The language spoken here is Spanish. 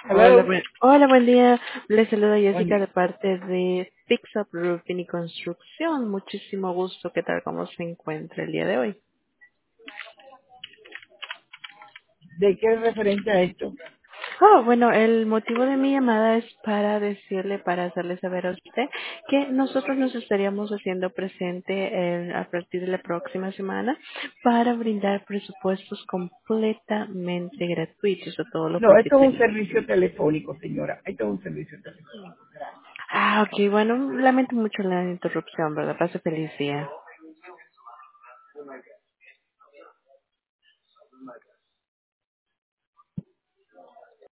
Hola, Hello. hola, buen día. Les saluda Buen Jessica de día. parte de Fix Up Roofing y Construcción. Muchísimo gusto. ¿Qué tal? ¿Cómo se encuentra el día de hoy? ¿De qué es referente a esto? Oh, bueno, el motivo de mi llamada es para decirle, para hacerle saber a usted que nosotros nos estaríamos haciendo presente a partir de la próxima semana para brindar presupuestos completamente gratuitos a todos los No, esto es un propietarios. servicio telefónico, señora. Esto es un servicio telefónico. Gracias. Ah, ok, bueno, lamento mucho la interrupción, ¿verdad? Pase feliz día.